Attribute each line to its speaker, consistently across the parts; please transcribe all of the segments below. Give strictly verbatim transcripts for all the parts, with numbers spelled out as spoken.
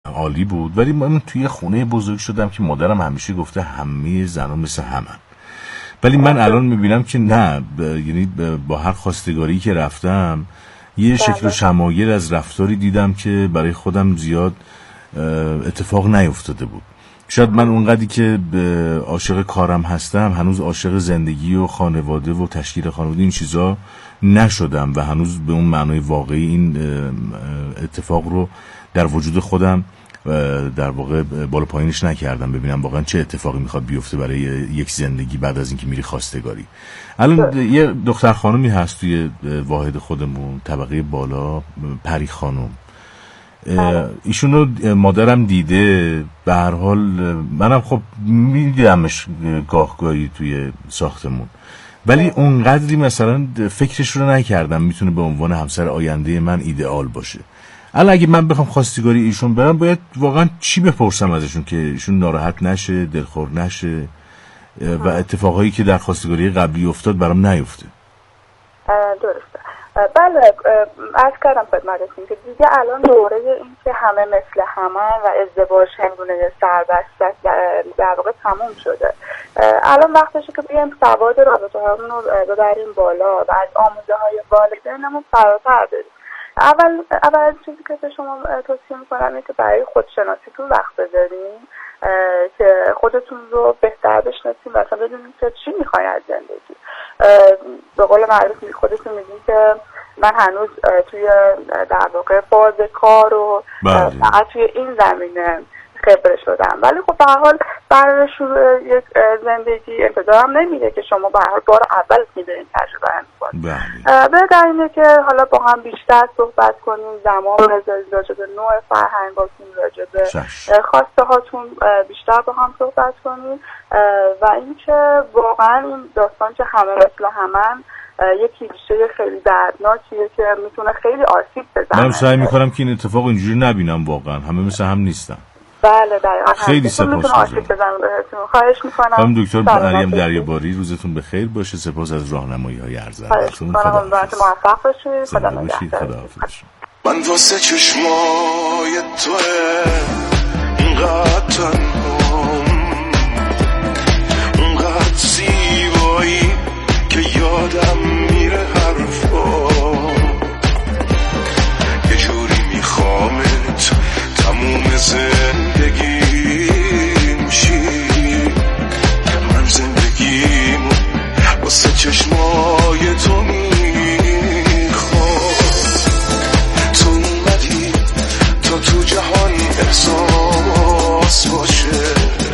Speaker 1: عالی بود. ولی من توی خونه بزرگ شدم که مادرم همیشه گفته همه زنان مثل همن. ولی من الان میبینم که نه، ب... یعنی ب... با هر خواستگاری که رفتم یه شکل و شمایل از رفتاری دیدم که برای خودم زیاد اتفاق نیفتاده بود. شاید من اونقدری که عاشق کارم هستم هنوز عاشق زندگی و خانواده و تشکیل خانواده این چیزا نشدم و هنوز به اون معنای واقعی این اتفاق رو در وجود خودم در واقع بالا پایینش نکردم، ببینم واقعا چه اتفاقی میخواد بیفته برای یک زندگی بعد از اینکه میری خواستگاری. الان یه دختر خانمی هست توی واحد خودمون طبقه بالا، پری خانم. ایشون رو مادرم دیده، به هر حال منم خب میدیدمش گاه گاهی توی ساختمون، ولی اونقدری مثلا فکرش رو نکردم میتونه به عنوان همسر آینده من ایدئال باشه. الان اگه من بخوام خواستگاری ایشون برم باید واقعا چی بپرسم ازشون که ایشون ناراحت نشه، دلخور نشه و اتفاقایی که در خواستگاری قبلی افتاد برام نیفته؟
Speaker 2: درسته. بله، عرض کردم خدمتتون که دیگه الان دوره این که همه مثل همه و ازدواج هنگونه سربست در واقع تموم شده. الان وقتشه که بیایم سواد رابطه هامون رو ببریم بالا و از آموزه های والدینمون فراتر بریم. اول اول چیزی که به شما توصیه میکنم اینه که برای خودشناسیتون وقت بذارین که خودتون رو بهتر بشناسین و اصلا بدونین که چی میخواین از زندگی. به قول معروف خودتون میگین که من هنوز توی در واقع فاز کار و فقط توی این زمینه خبره شدم، ولی خب به هر حال برای شروع یک زندگی انتظار هم نمیده که شما به هر حال بار اول میدونین تجربه میکنید. بهتر اینه که حالا با هم بیشتر صحبت کنیم، زمان بذارید راجع به نوع فرهنگاتون، راجع به خواسته هاتون بیشتر با هم صحبت کنیم و اینکه واقعا این داستان که همه مثل همن یکی ریشه خیلی دردناکیه که میتونه خیلی آسیب بزنه.
Speaker 1: من سعی میکنم که این اتفاق اینجوری نبینم، واقعا همه مثل هم نیستن.
Speaker 2: بله دقیقاً.
Speaker 1: خیلی سپاسگزارم.
Speaker 2: خواهش میکنم.
Speaker 1: خانم دکتر مریم دریاباری، روزتون بخیر باشه. سپاس از راهنمایی‌های ارزشمندتون.
Speaker 2: خدا موفق باشید. خدا نگهدار.
Speaker 3: من واسه چشمای تو اینقدر تنهام، اینقدر زیبایی که یادم میره حرفا، یه جوری میخوامت تموم زندگیم شی، من زندگیم واسه چشمای تو میخوام. تو اومدی تا تو جهان احساس باشه،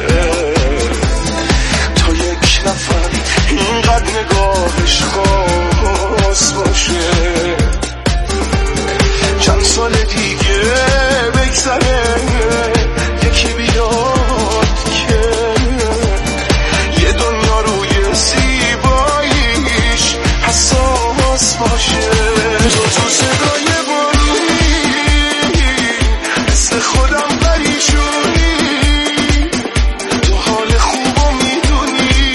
Speaker 3: تا یک نفر اینقدر نگاهش خاص باشه. چند سال دیگه بگذره یکی بیاد که یه دنیا روی زیباییش حساس باشه. تو تو صدای بارونی مثل خودم پریشونی، تو حال خوبو میدونی،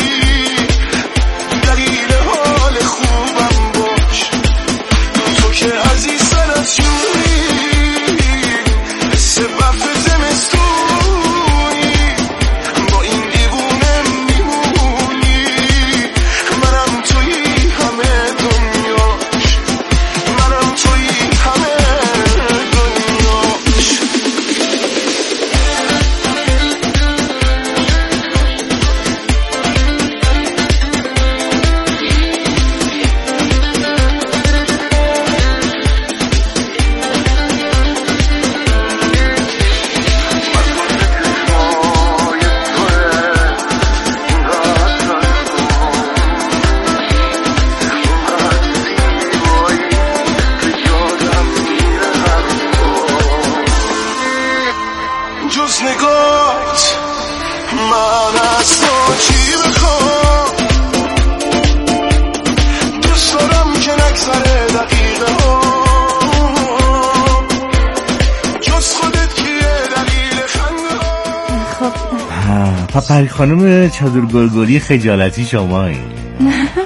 Speaker 3: دلیل حال خوبم باش. تو که عزیز سرت جونی مثل برف زمستونی، با این دیوونه میمونی. منم توی همه دنیاش، منم توی همه دنیاش. جز نگاهت من از تو چی بخوام، دوست دارم که نگذره دقیقه ها، جز خودت کیه دلیل خنده ها.
Speaker 1: خب پری خانم چادر گلگلی خجالتی شما این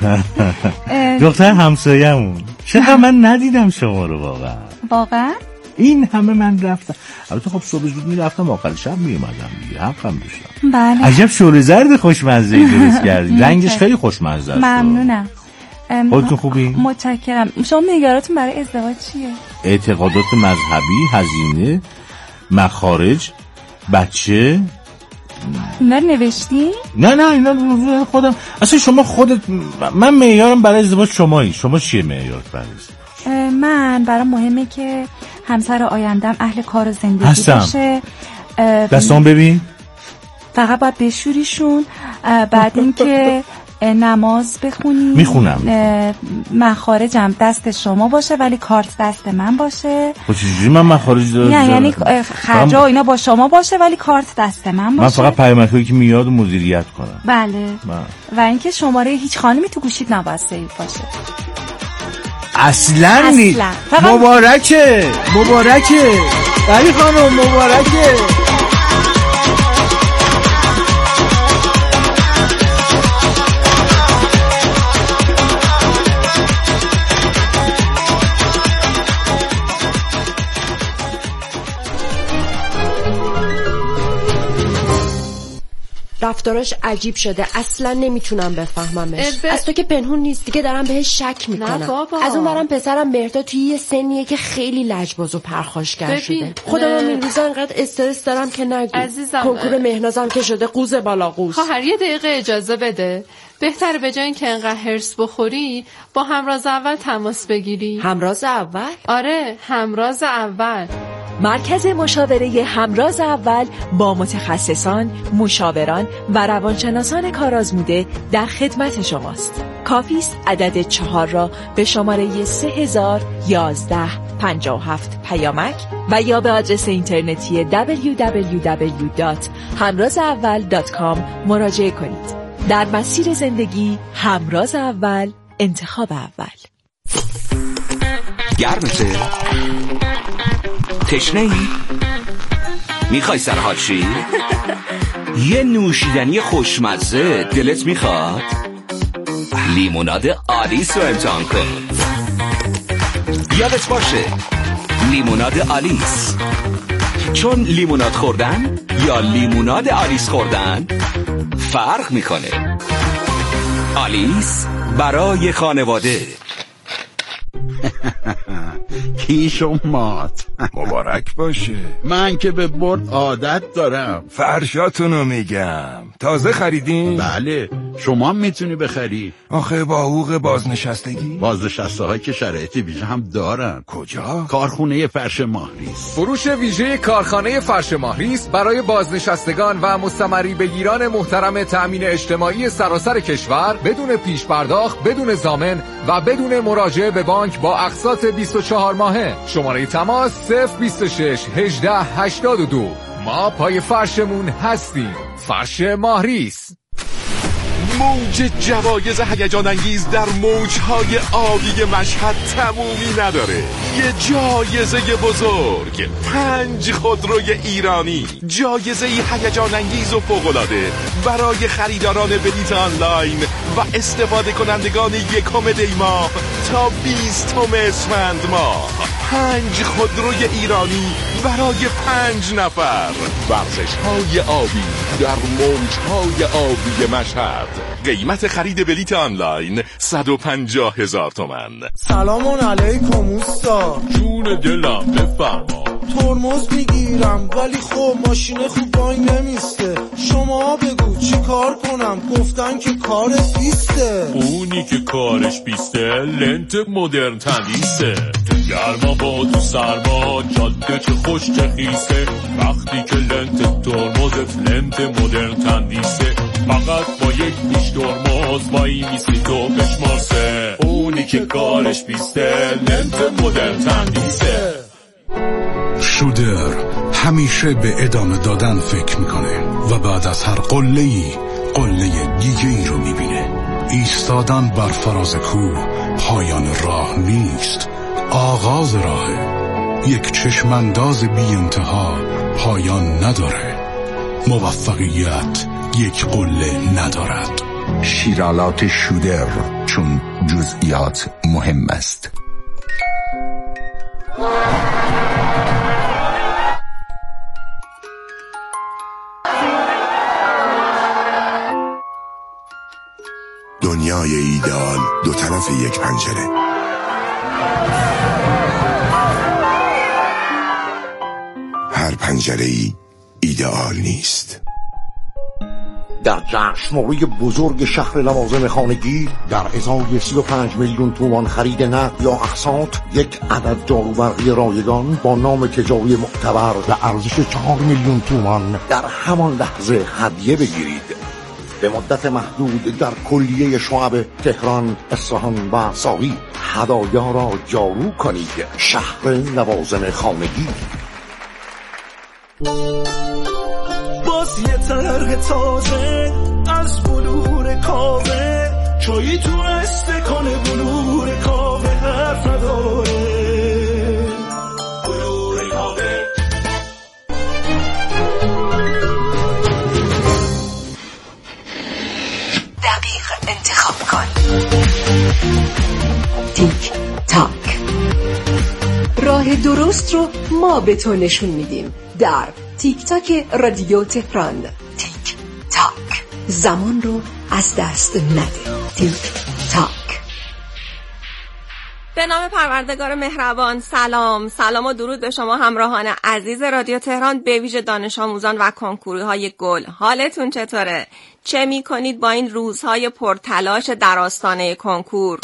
Speaker 1: دختر همسایه‌مون. چرا من ندیدم شما رو واقعا؟
Speaker 4: واقعا؟
Speaker 1: این همه من رفتم. البته خب صبح زود میرفتم آخر شب میومدم دیگه، حقم داشتم.
Speaker 4: بله.
Speaker 1: عجب شوره زرد خوشمزه‌ای درست کردی. رنگش خیلی خوشمزه است.
Speaker 4: ممنونم.
Speaker 1: خودتون خوبی؟
Speaker 4: متشکرم. شما معیاراتون برای ازدواج چیه؟
Speaker 1: اعتقادات مذهبی، هزینه، مخارج، بچه.
Speaker 4: اینا رو نوشتی؟
Speaker 1: نه نه اینا خودم. اصلا شما خودت، من معیارم برای ازدواج شمایی. شما چیه معیارت برای ازدواج؟
Speaker 4: من برام مهمه که همسر آیندم اهل کار و زندگی
Speaker 1: هستم.
Speaker 4: باشه.
Speaker 1: دستان ببین.
Speaker 4: فقط باید بشوریشون. بعد اینکه نماز بخونی.
Speaker 1: میخونم.
Speaker 4: مخارجم دست شما باشه ولی کارت دست من باشه.
Speaker 1: خب چجوری من مخارج دارم؟
Speaker 4: نه یعنی خرجا و اینا با شما باشه ولی کارت دست من باشه.
Speaker 1: من فقط پیامکایی که میاد و مدیریت کنم.
Speaker 4: بله. من. و اینکه شماره هیچ خانمی تو گوشیت نباید سیو باشه.
Speaker 1: اصلا نیست. مبارکه مبارکه داری خانم، مبارکه.
Speaker 5: رفتاراش عجیب شده، اصلا نمیتونم بفهممش. ب... از تو که پنهون نیست دیگه، دارم بهش شک میکنم. از اون برم پسرم مهرداد توی یه سنیه که خیلی لجباز و پرخاشگر شده. خودم هم این روزا انقدر استرس دارم که نگو.
Speaker 6: عزیزم
Speaker 5: کنکور مهنازم که شده قوز بالا قوز.
Speaker 6: خواهر یه دقیقه اجازه بده. بهتره به جای اینکه انقدر هرس بخوری با همراز اول تماس بگیری.
Speaker 5: همراز اول؟
Speaker 6: آره همراز اول.
Speaker 7: مرکز مشاوره همراز اول با متخصصان، مشاوران و روانشناسان کارآزموده در خدمت شماست. کافی است عدد چهار را به شماره سه هزار یازده پنجاه و هفت پیامک و یا به آدرس اینترنتی دبلیو دبلیو دبلیو دات همراز اول دات کام مراجعه کنید. در مسیر زندگی همراز اول، انتخاب اول.
Speaker 8: گرمته؟ تشنه ای؟ میخوای سرحال شی؟ یه نوشیدنی خوشمزه دلت میخواد؟ لیموناد آلیس رو امتحان کن. یادت باشه لیموناد آلیس، چون لیموناد خوردن یا لیموناد آلیس خوردن فرق میکنه. آلیس برای خانواده.
Speaker 9: کیش و مات
Speaker 3: مبارک باشه.
Speaker 9: من که به برد عادت دارم.
Speaker 3: فرشاتونو میگم تازه خریدین؟
Speaker 9: بله، شما میتونی بخری.
Speaker 3: آخه با حقوق بازنشستگی؟
Speaker 9: بازنشسته های که شرایط ویژه هم دارن.
Speaker 3: کجا؟
Speaker 9: کارخونه فرش ماهریس.
Speaker 10: فروش ویژه کارخانه فرش ماهریس برای بازنشستگان و مستمری بگیران محترم تأمین اجتماعی سراسر کشور بدون پیش پرداخت، بدون ضامن و بدون مراجعه به بانک با اقساط بیست و چهار ماهه. شماره تماس صفر بیست و شش هجده هشتاد و دو. ما پای فرشمون هستیم. فرش ماهریس.
Speaker 11: موج جوایز هیجان انگیز در موجهای آبی مشهد تمومی نداره. یه جایزه بزرگ، پنج خودروی ایرانی، جایزه هیجان انگیز و فوق‌العاده برای خریداران بلیت آنلاین و استفاده کنندگان یکم دی ماه تا بیستم اسفند ماه. پنج خودروی ایرانی برای پنج نفر. ورزش‌های آبی در موجهای آبی مشهد. قیمت خرید بلیت آنلاین صد و پنجاه هزار تومان.
Speaker 12: سلام علیکم اوستا.
Speaker 11: جون دلم بفرما.
Speaker 12: ترمز میگیرم ولی خب ماشین خوب بانگ نمیسته. شما بگو چی کار کنم؟ گفتن که کارت بیسته.
Speaker 11: اونی که کارش بیسته لنت مدرن تندیسه. تو گرما با تو سرما جاده چه خوش چه خیسه. وقتی که لنت ترمزت لنت مدرن تندیسه، فقط با یک پیش ترمز وای میسی تو بشمارسه. اونی که کارش بیسته لنت مدرن تندیسه.
Speaker 13: شودر همیشه به ادامه دادن فکر میکنه و بعد از هر قله‌ای قله دیگه ای رو میبینه. ایستادن بر فراز کوه پایان راه نیست، آغاز راهه. یک چشمانداز بی انتها پایان نداره. موفقیت یک قله ندارد.
Speaker 14: شیرالات شودر، چون جزئیات مهم است.
Speaker 11: دنیای ایدئال دو طرف یک پنجره. هر پنجره ای ایدئال نیست.
Speaker 14: در جشنواره بزرگ شهر لوازم خانگی در ازای سی و پنج میلیون تومان خرید نقد یا اقساط یک عدد جاروبرقی رایگان با نام تجاری معتبر به ارزش چهار میلیون تومان در همان لحظه هدیه بگیرید. به مدت محدود در کلیه شعب تهران، اصفهان و ساقی هدایا را جارو کنید. شهر لوازم خانگی.
Speaker 12: باز یه طرح تازه از بلور کاوه، چایی تونسته کنه بلور کاوه حرف نداره. بلور کاوه
Speaker 7: دقیق انتخاب کن. تیک تاک، راه درست رو ما به تو نشون میدیم در تیک تاک رادیو تهران. تیک تاک، زمان رو از دست نده. تیک تاک.
Speaker 15: به نام پروردگار مهربان. سلام سلام و درود به شما همراهان عزیز رادیو تهران، به ویژه دانش آموزان و کنکوری های گل. حالتون چطوره؟ چه می کنید با این روزهای پرتلاش در آستانه کنکور؟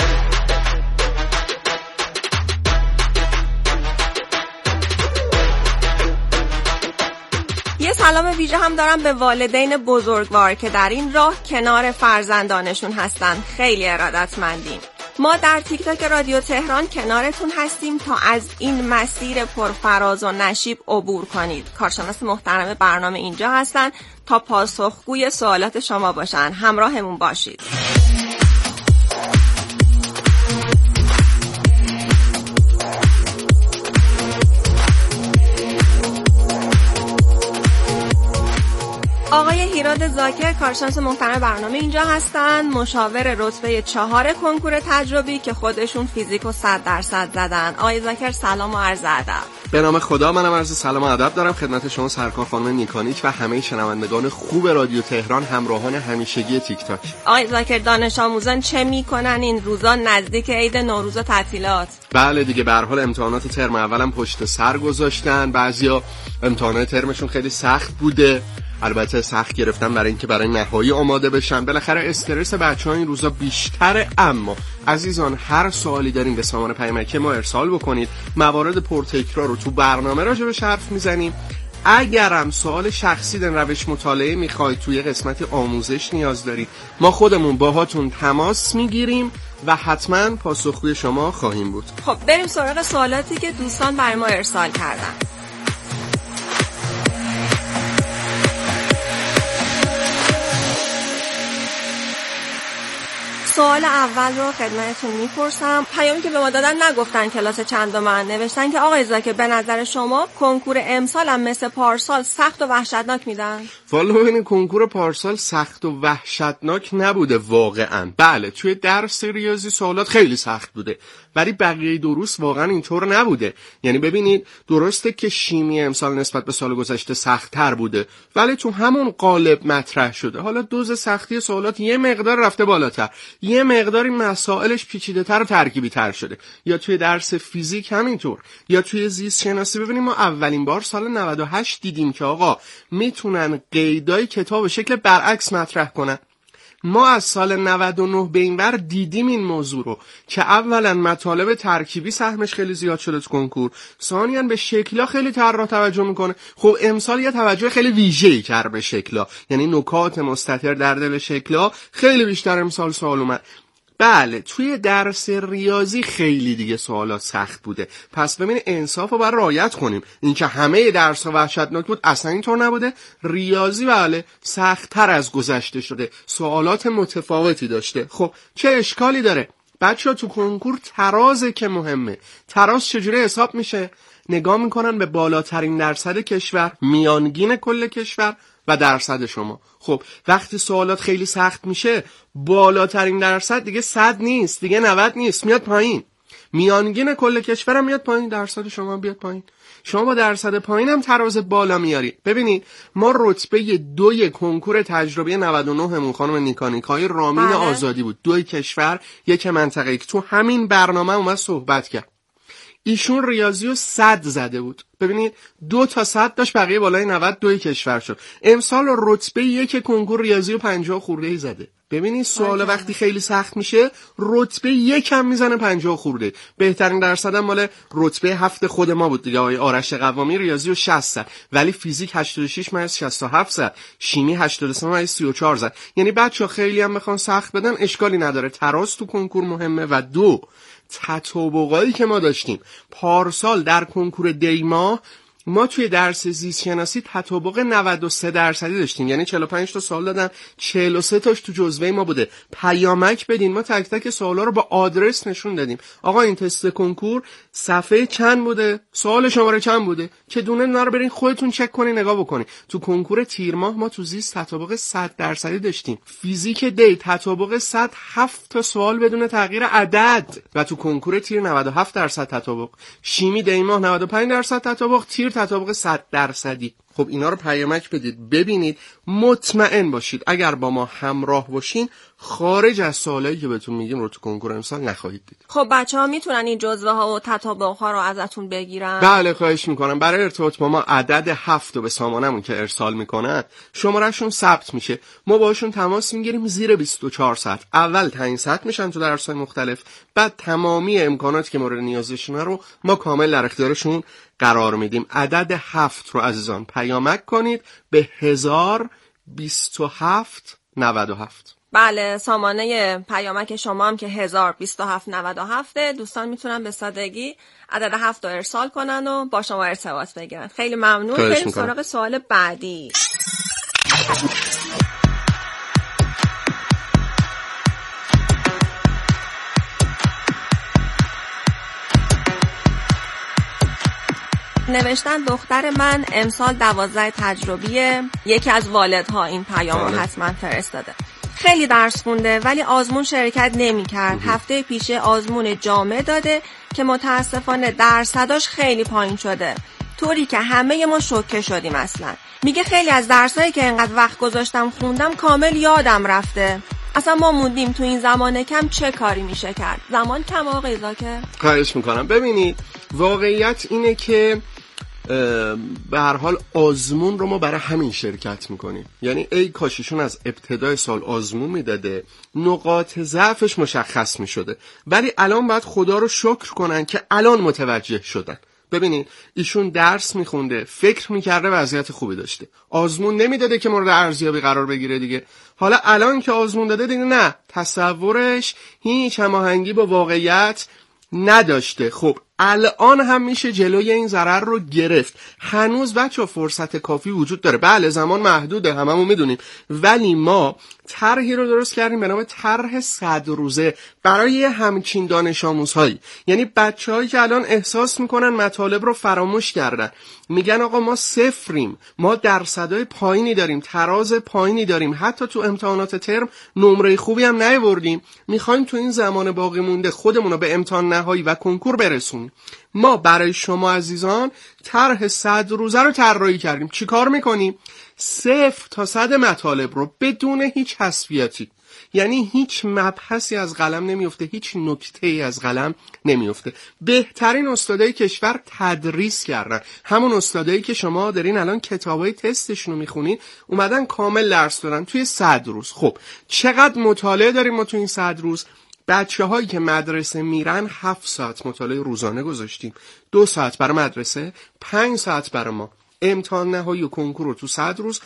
Speaker 15: یه سلام ویژه هم دارم به والدین بزرگوار که در این راه کنار فرزندانشون هستن. خیلی ارادتمندیم. ما در تیک تاک رادیو تهران کنارتون هستیم تا از این مسیر پرفراز و نشیب عبور کنید. کارشناس محترم برنامه اینجا هستن تا پاسخگوی سوالات شما باشن. همراهمون باشید. آقای هیراد زاکر کارشناس محترم برنامه اینجا هستن، مشاور رتبه چهار کنکور تجربی که خودشون فیزیک و صد درصد زدن. آقای زاکر سلام و عرض ادب.
Speaker 16: به نام خدا، منم عرض سلام و ادب دارم خدمت شما سرکار خانم نیکانیک و همه شنوندگان خوب رادیو تهران، همراهان همیشگی تیک تاک.
Speaker 15: آقای زاکر، دانش آموزان چه میکنن این روزا نزدیک عید نوروز و تعطیلات؟
Speaker 16: بله دیگه، به هر حال امتحانات ترم اولم پشت سر گذاشتن. بعضیا امتحانات ترمشون خیلی سخت بوده، البته سخت گرفتن برای اینکه برای نهایی آماده بشن. بالاخره استرس بچه‌ها این روزا بیشتره. اما عزیزان، هر سوالی دارین به سامان پیامکی ما ارسال بکنید. موارد پرتکرار رو تو برنامه راجبش حرف میزنیم. اگرم سوال شخصی در روش مطالعه میخواید، توی قسمت آموزش نیاز دارید، ما خودمون باهاتون تماس میگیریم و حتما پاسخگوی شما خواهیم بود.
Speaker 15: خب بریم سراغ سوالاتی که دوستان برای ما ارسال کردن. سوال اول رو خدمتتون میپرسم. پیامی که به ما دادن نگفتن کلاس چندمن، نوشتن که آقای زاکر به نظر شما کنکور امسال هم مثل پارسال سخت و وحشتناک میدن؟
Speaker 16: والا ببینید، کنکور پارسال سخت و وحشتناک نبوده واقعا. بله، توی درس ریاضی سوالات خیلی سخت بوده، ولی بقیه دروس واقعا اینطور نبوده. یعنی ببینید، درسته که شیمی امسال نسبت به سال گذشته سخت‌تر بوده، ولی تو همون قالب مطرح شده. حالا دوز سختی سوالات یه مقدار رفته بالاتر، یه مقداری مسائلش پیچیده‌تر و ترکیبی‌تر شده. یا توی درس فیزیک همینطور، یا توی زیست شناسی. ببینیم، ما اولین بار سال نود و هشت دیدیم که آقا میتونن قیدای کتاب به شکل برعکس مطرح کنن. ما از سال نود و نه به این ور دیدیم این موضوع رو که اولا مطالب ترکیبی سهمش خیلی زیاد شده تو کنکور، ثانیاً به شکلا خیلی طراح توجه میکنه. خب امسال یه توجه خیلی ویژه‌ای کرد به شکلا، یعنی نکات مستتر در دل شکلا خیلی بیشتر امسال سوال اومد. بله، توی درس ریاضی خیلی دیگه سوالات سخت بوده. پس ببین، انصاف رو باید رعایت کنیم. این که همه درس ها وحشتناک بود، اصلا اینطور نبوده. ریاضی بله سخت‌تر از گذشته شده، سوالات متفاوتی داشته. خب چه اشکالی داره؟ بچه‌ها تو کنکور ترازه که مهمه. تراز چجوری حساب میشه؟ نگاه میکنن به بالاترین درصد کشور، میانگین کل کشور و درصد شما. خب وقتی سوالات خیلی سخت میشه، بالاترین درصد دیگه صد نیست، دیگه نود نیست، میاد پایین. میانگین کل کشورم میاد پایین، درصد شما بیاد پایین. شما با درصد پایین هم تراز بالا میاری. ببینید ما رتبه دوی کنکور تجربی نود و نه مون خانم نیکانیکای رامین بله. آزادی بود، دوی کشور یک منطقه که تو همین برنامه اومد صحبت کرد. ایشون ریاضی رو صد زده بود. ببینید دو تا صد داشت، بقیه بالای نود، دوی کشور شد. امسال رتبه یک کنکور ریاضی رو پنجاه خورده ای زده. ببینید سوال وقتی خیلی سخت میشه رتبه یک هم میزنه پنجاه خورده. بهترین درصد هم مال رتبه هفت خود ما بود دیگه، آقای آرش قوامی ریاضی رو شصت زد، ولی فیزیک هشتاد و شش ممیز شصت و هفت زد، شیمی هشتاد و سه ممیز سی و چهار زد. یعنی بچه‌ها خیلی هم بخوان سخت بدن اشکالی نداره، تراز تو کنکور مهمه. و دو تطابقایی که ما داشتیم پارسال در کنکور دیما، ما توی درس زیست شناسی تطابق نود و سه درصدی داشتیم، یعنی چهل و پنج تا سوال دادن، چهل و سه تاش تو جزوه ما بوده. پیامک بدین، ما تک تک سوالا رو با آدرس نشون دادیم. آقا این تست کنکور صفحه چند بوده، سوال شماره چند بوده، که دونه اینا رو برین خودتون چک کنین، نگاه بکنین. تو کنکور تیر ماه ما تو زیست تطابق صد درصدی داشتیم. فیزیک دی تطابق صد، هفت تا سوال بدون تغییر عدد. و تو کنکور تیر نود و هفت درصد تطابق. شیمی دی ماه نود و پنج درصد تطابق، تیر تطابق صد درصدی. خب اینا رو پیامک بدید، ببینید، مطمئن باشید اگر با ما همراه باشین خارج از سوالایی که بهتون میگیم رو تو کنکور امسال نخواهید دید.
Speaker 15: خب بچه‌ها میتونن این جزوه ها و تطابق ها رو ازتون بگیرن؟
Speaker 16: بله خواهش میکنم. برای ارتباط با ما عدد هفت رو به سامانمون که ارسال میکنن شمارهشون ثبت میشه، ما باشون تماس میگیریم زیر بیست و چهار ساعت. اول تعیین ساعت میشن تو درس‌های مختلف، بعد تمامی امکاناتی که مورد نیازشون رو ما کامل در اختیارشون قرار میدیم. عدد هفت رو عزیزان پیامک کنید به هزار بیست و هفت نود و هفت.
Speaker 15: بله سامانه پیامک شما هم که هزار بیست و هفت نود و هفت. دوستان میتونن به سادگی عدد هفت رو ارسال کنن و با شما ارتباط بگیرن. خیلی ممنون. بریم سراغ سوال بعدی. نوشتن دختر من امسال دوازده تجربیه، یکی از والدها این پیام رو حتما فرستاده. خیلی درس خونده ولی آزمون شرکت نمی کرد. هفته پیش آزمون جامعه داده که متاسفانه درصداش خیلی پایین شده، طوری که همه ما شوکه شدیم. اصلا میگه خیلی از درسایی که انقدر وقت گذاشتم خوندم کامل یادم رفته. اصلا ما موندیم تو این زمان کم چه کاری میشه کرد؟ زمان کم آقای زاکر؟
Speaker 16: خواهش میکنم. ببینید واقعیت اینه که به هر حال آزمون رو ما برای همین شرکت میکنیم. یعنی ای کاشیشون از ابتدای سال آزمون میداده، نقاط ضعفش مشخص میشده، ولی الان باید خدا رو شکر کنن که الان متوجه شدن. ببینید ایشون درس میخونده، فکر میکرده وضعیت خوبی داشته، آزمون نمیداده که مورد ارزیابی قرار بگیره دیگه. حالا الان که آزمون داده دیگه نه، تصورش هیچ هماهنگی با واقعیت نداشته. خب الان هم میشه جلوی این ضرر رو گرفت. هنوز بچه فرصت کافی وجود داره. بله زمان محدوده، هممون میدونیم، ولی ما طرحی رو درست کردیم به نام طرح صد روزه برای همچین دانش آموزهایی. یعنی بچه‌هایی که الان احساس میکنن مطالب رو فراموش کردن، میگن آقا ما صفریم، ما درصدای پایینی داریم، تراز پایینی داریم، حتی تو امتحانات ترم نمره خوبی هم نیاوردیم، میخوایم تو این زمان باقی مونده خودمون رو به امتحان نهایی و کنکور برسونیم. ما برای شما عزیزان طرح صد روزه رو طراحی کردیم. چی کار میکنیم؟ صفر تا صد مطالب رو بدون هیچ حذفیاتی، یعنی هیچ مبحثی از قلم نمیفته، هیچ نکته‌ای از قلم نمیفته. بهترین استادای کشور تدریس کردن، همون استادایی که شما دارین الان کتابای تستشون رو میخونین، اومدن کامل درس دادن توی صد روز. خب چقدر مطالعه داریم ما توی این صد روز؟ بچه هایی که مدرسه میرن هفت ساعت مطالعه روزانه گذاشتیم، دو ساعت برای مدرسه، پنج ساعت برای ما. امتحان نهایی و کنکور رو تو صد روز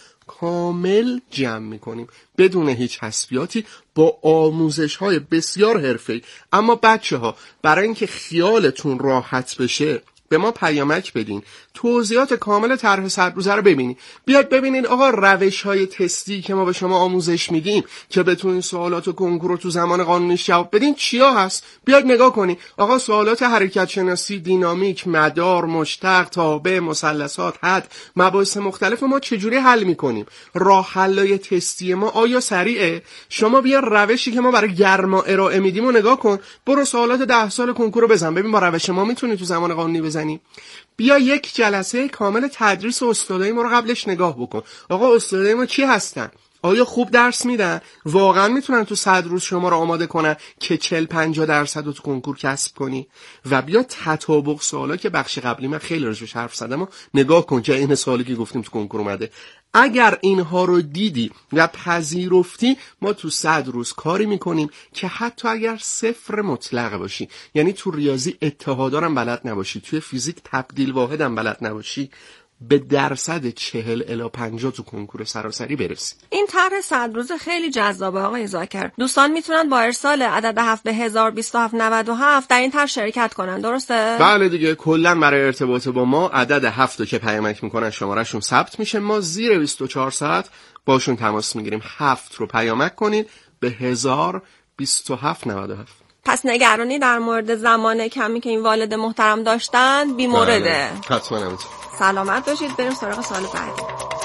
Speaker 16: کامل جمع میکنیم بدون هیچ حذفیاتی با آموزش های بسیار حرفه‌ای. اما بچه ها برای اینکه خیالتون راحت بشه به ما پیامک بدین، توضیحات کامل طرح صد روزه رو ببینید. بیاید ببینید آقا روش‌های تستی که ما به شما آموزش میدیم که بتونین سوالات و کنکور رو تو زمان قانونیش جواب بدین چیا هست. بیاید نگاه کنید آقا سوالات حرکت شناسی، دینامیک، مدار، مشتق، تابع، مثلثات، حد، مباحث مختلف ما چجوری حل میکنیم. راه حل‌های تستی ما آیا سریعه؟ شما بیا روشی که ما برای گرما ارائه میدیم و نگاه کن، برو سوالات ده سال کنکور رو بزن، ببین با روش ما میتونی تو زمان قانونی بزنیم. بیا یک جلسه کامل تدریس استادای ما رو قبلش نگاه بکن. آقا استادای ما کی هستن؟ آیا خوب درس میدن؟ واقعا میتونن تو صد روز شما رو آماده کنن که چهل پنجاه درصد رو تو کنکور کسب کنی؟ و بیا تطابق سوالا که بخش قبلی من خیلی راجعش حرف زدم و نگاه کن که این سوالی که گفتیم تو کنکور اومده. اگر اینها رو دیدی و پذیرفتی، ما تو صد روز کاری میکنیم که حتی اگر صفر مطلق باشی، یعنی تو ریاضی اتحادارم بلد نباشی، توی فیزیک تبدیل واحدم بلد نباشی، به درصد چهل الی پنجاه تو کنکور سراسری برسی.
Speaker 15: این طرح صد روزه خیلی جذابه آقای زاکر. دوستان میتونن با ارسال عدد هفت به هزار و بیست و هفت نود و هفت در این طرح شرکت کنن، درسته؟
Speaker 16: بله دیگه. کلا برای ارتباط با ما عدد هفت رو که پیامک میکنن شمارهشون ثبت میشه، ما زیر بیست و چهار ساعت باشون تماس میگیریم. هفت رو پیامک کنید به هزار و بیست و هفت نود و هفت.
Speaker 15: پس نگرانی در مورد زمان کمی که این والد محترم داشتن بی مورده.
Speaker 16: حتما همینطور.
Speaker 15: سلامت باشید. بریم سراغ سوال بعدی.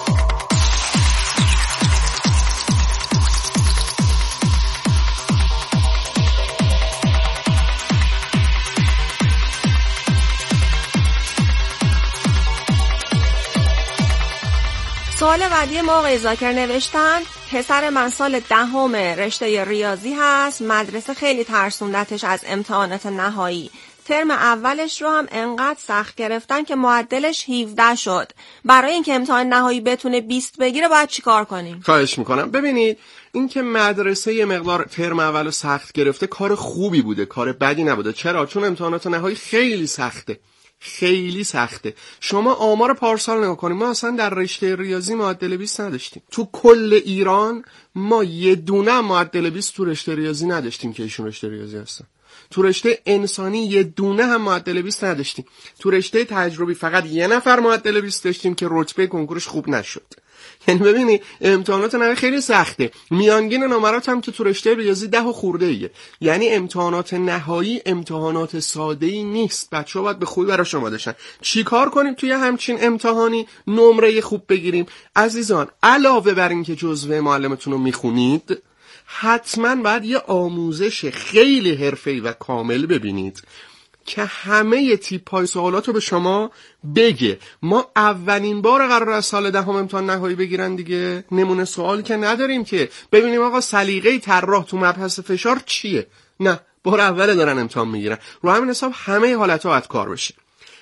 Speaker 15: سوال بعدی ما آقای زاکر نوشتن پسر من سال دهم رشته ریاضی هست، مدرسه خیلی ترسوندتش از امتحانات نهایی. ترم اولش رو هم انقدر سخت گرفتن که معدلش هفده شد. برای اینکه امتحان نهایی بتونه بیست بگیره باید چیکار کنیم؟
Speaker 16: خواهش میکنم. ببینید، این که مدرسه یه مقدار ترم اولو سخت گرفته کار خوبی بوده، کار بدی نبوده. چرا؟ چون امتحانات نهایی خیلی سخته. خیلی سخته. شما آمار پارسال نگاه کنید، ما اصلا در رشته ریاضی معدل بیست نداشتیم. تو کل ایران ما یه دونه معدل بیست تو رشته ریاضی نداشتیم که ایشون رشته ریاضی هستن. تو رشته انسانی یه دونه هم معدل بیست نداشتیم. تو رشته تجربی فقط یه نفر معدل بیست داشتیم که رتبه کنکورش خوب نشد. یعنی ببینی امتحانات نهایی خیلی سخته. میانگین نمرات هم که تو رشته ریاضی ده و خورده ایه. یعنی امتحانات نهایی امتحانات ساده‌ای نیست. بچه‌ها باید به خوبی براش آماده شن. چیکار کنیم توی همچین امتحانی نمره خوب بگیریم؟ عزیزان، علاوه بر این که جزوه معلمتون رو میخونید، حتما باید یه آموزش خیلی حرفه‌ای و کامل ببینید که همه تیپ‌های سوالات رو به شما بگه. ما اولین بار قرار از سال دهم امتحان نهایی بگیرن دیگه. نمونه سوالی که نداریم که ببینیم آقا سلیقه طراح تو مبحث فشار چیه. نه، بار اول دارن امتحان میگیرن. رو همین حساب همه حالت‌ها باید کار بشه.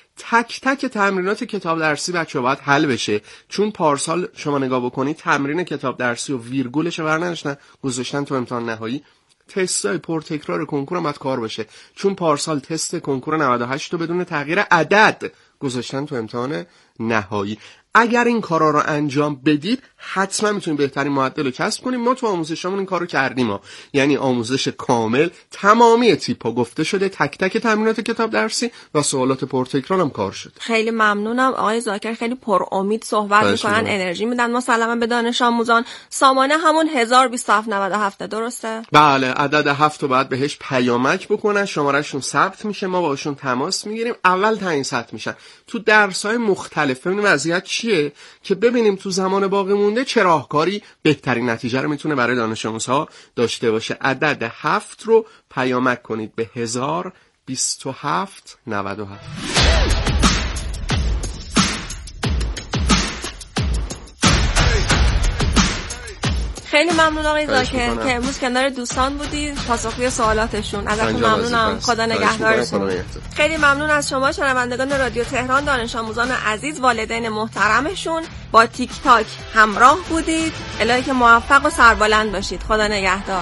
Speaker 16: تک تک تمرینات کتاب درسی بچه‌ها باید حل بشه، چون پارسال شما نگاه بکنید تمرین کتاب درسی و ویرگولش برنامه‌نوشتن گذاشتن تو امتحان نهایی. تستای پرتکرار کنکور هم باید کار بشه، چون پارسال تست کنکور نود و هشت رو بدون تغییر عدد گذاشتن تو امتحان نهایی. اگر این کارا رو انجام بدید حتما میتونید بهترین معدل رو کسب کنید. ما تو آموزشمون این کارو کردیم ها. یعنی آموزش کامل، تمامی تیپ‌ها گفته شده، تک تک تمرینات کتاب درسی و سوالات پرتکرار هم کار شده.
Speaker 15: خیلی ممنونم آقای زاکر، خیلی پر امید صحبت میکنن، انرژی میدن. ما سلام به دانش آموزان. سامانه همون هزار و بیست و هفت نود و هفت درسته؟
Speaker 16: بله، عدد هفت رو باید بهش پیامک بکنن، شمارهشون ثبت میشه، ما باشون تماس میگیریم، اول تعیین سطح میشن. تو درس‌های مختلف ببینیم وضعیت چیه که ببینیم تو زمان باقی مونده چه راهکاری بهترین نتیجه رو میتونه برای دانش آموزها داشته باشه. عدد هفت رو پیامک کنید به هزار و بیست و هفت نود و هفت.
Speaker 15: خیلی ممنون آقای زاکر که امروز کنار دوستان بودید، پاسخگوی سوالاتشون. ازتون ممنونم. خدا نگهدارتون. خیلی ممنون از شما شنوندگان رادیو تهران، دانش آموزان عزیز، والدین محترمشون. با تیک تاک همراه بودید. الهی که موفق و سربلند باشید. خدا نگهدار.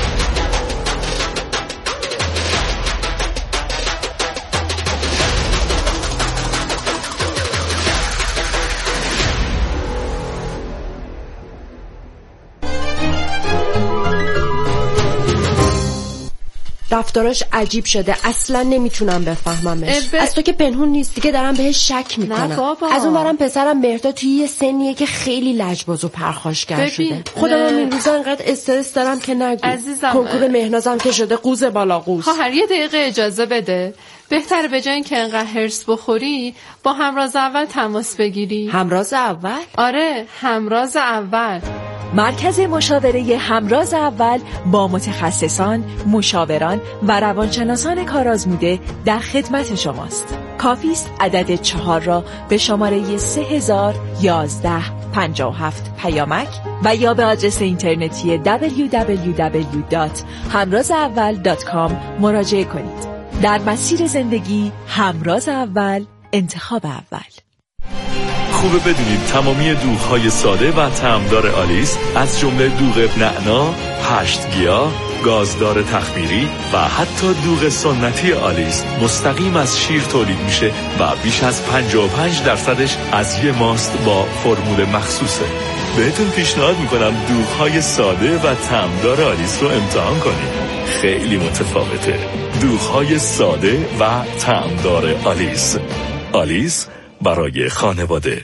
Speaker 5: رفتاراش عجیب شده، اصلا نمیتونم بفهممش. ب... از تو که پنهون نیست دیگه، دارم بهش شک میکنم. از اون برم پسرم مهرداد توی یه سنیه که خیلی لجباز و پرخاشگر شده. خودم هم این روزا انقدر استرس دارم که نگو. عزیزم، کنکور مهنازم که شده قوز بالا قوز.
Speaker 6: خواهر یه دقیقه اجازه بده. بهتره به جای اینکه انقدر هرس بخوری با همراز اول تماس بگیری.
Speaker 5: همراز اول؟
Speaker 6: آره، همراز اول.
Speaker 7: مرکز مشاوره همراز اول با متخصصان، مشاوران و روانشناسان کارآزموده در خدمت شماست. کافی است عدد چهار را به شماره سه هزار یازده پنجاه و هفت پیامک و یا به آدرس اینترنتی دبلیو دبلیو دبلیو دات همراز اول دات کام مراجعه کنید. در مسیر زندگی همراز اول، انتخاب اول.
Speaker 17: خوبه بدونید تمامی دوغ‌های ساده و طعمدار آلیس از جمله دوغ نعنا، هشت گیاه، گازدار تخمیری و حتی دوغ سنتی آلیس مستقیم از شیر تولید میشه و بیش از پنجاه و پنج درصدش از یه ماست با فرمول مخصوصه. بهتون پیشنهاد میکنم دوغ‌های ساده و طعمدار آلیس رو امتحان کنید. خیلی متفاوته. دوغ‌های ساده و طعمدار آلیس. آلیس برای خانواده.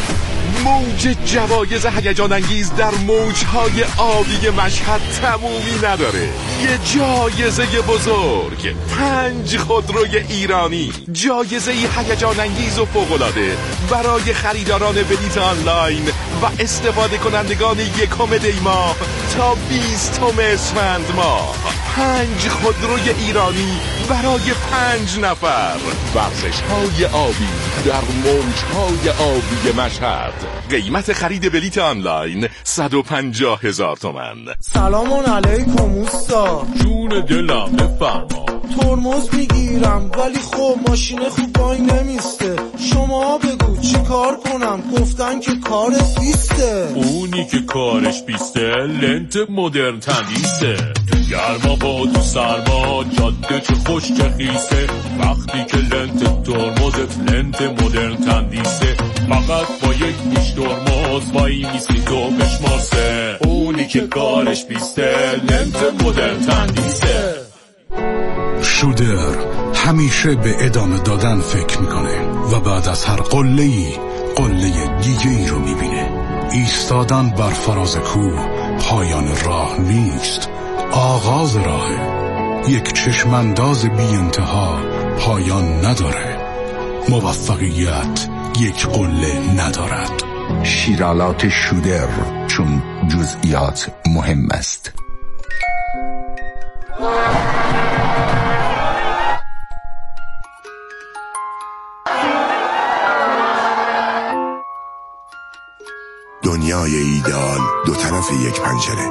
Speaker 11: موج جوایز هیجان انگیز در موجهای آبی مشهد تمومی نداره. یه جایزه بزرگ، پنج خودروی ایرانی، جایزه هیجان انگیز و فوق‌العاده برای خریداران بلیط آنلاین و استفاده کنندگان یکم دی ماه تا بیستم اسفند ماه. پنج خودروی ایرانی برای پنج نفر. ورزش‌های آبی در موجهای آبی مشهد. قیمت خرید بلیط آنلاین صد و پنجاه هزار تومان.
Speaker 12: سلام علیکم اوستا.
Speaker 11: جون دلم بفرما.
Speaker 12: ترمز میگیرم ولی خب ماشین خوب وای نمیسته. شما بگو چی کار کنم؟ گفتن که کارت بیسته.
Speaker 18: اونی که کارش بیسته لنت مدرن تندیسه. گرما با تو سرما جاده چه خوش چه خیسه. وقتی که لنت ترمزت لنت مدرن تندیسه. فقط با یک پیش ترمز وای میسی تو بشماسه. اونی که کارش بیسته لنت مدرن تندیسه.
Speaker 13: شودر همیشه به ادامه دادن فکر میکنه و بعد از هر قله‌ای قله دیگه ای رو میبینه. ایستادن بر فراز کوه پایان راه نیست، آغاز راهه. یک چشمانداز بی انتها پایان نداره. موفقیت یک قله ندارد.
Speaker 19: شیرالات شودر، چون جزئیات مهم است.
Speaker 20: دنیای ایدئال دو طرف یک پنجره.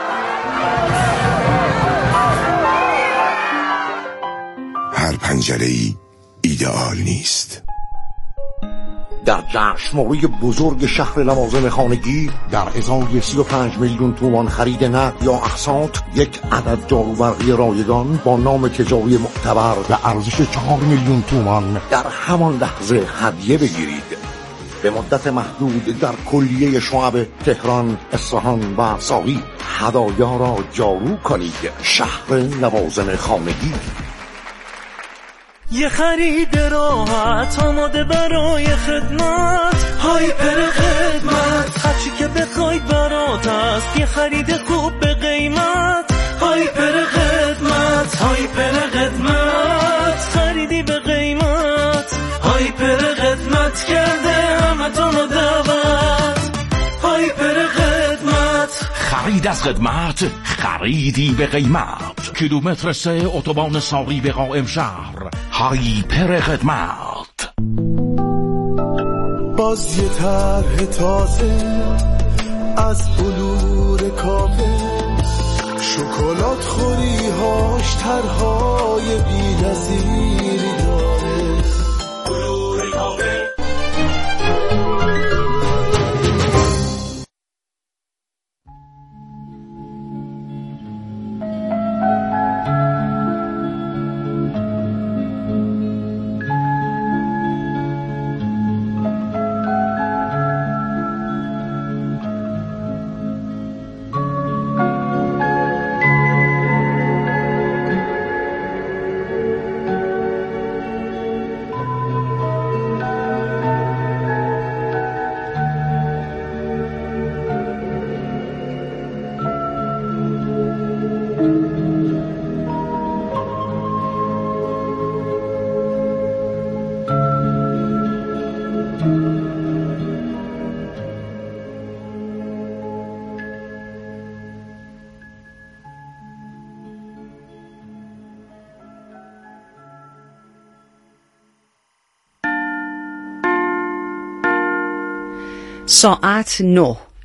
Speaker 20: هر پنجره‌ای ایدئال نیست.
Speaker 14: در جشنواره بزرگ شهر لوازم خانگی در ازای سی و پنج میلیون تومان خرید نقد یا اقساط یک عدد جاروبرقی رایگان با نام تجاری معتبر به ارزش چهار میلیون تومان در همان لحظه هدیه بگیرید. به مدت محدود در کلیه شعب تهران، اصفهان و ساقی هدایا را جارو کنید. شهر لوازم خانگی.
Speaker 21: یه خرید راحت آماده برای خدمت. هایپر خدمت، هرچی که بخواید برات است. یه خرید خوب به قیمت. هایپر خدمت، هایپر خدمت، خریدی به قیمت. هایپر خدمت کرده همتون رو دعوت. هایپر خدمت،
Speaker 22: خرید از خدمت، خریدی به قیمت. کیلومتر سه اتوبان ساقی به قائم شهر. هایپر خدمت.
Speaker 12: باز یه طرح تازه از بلور کافه. شکلات خوری هاش طرحهای بی نظیری داره. بلور کافه.
Speaker 2: ساعت نه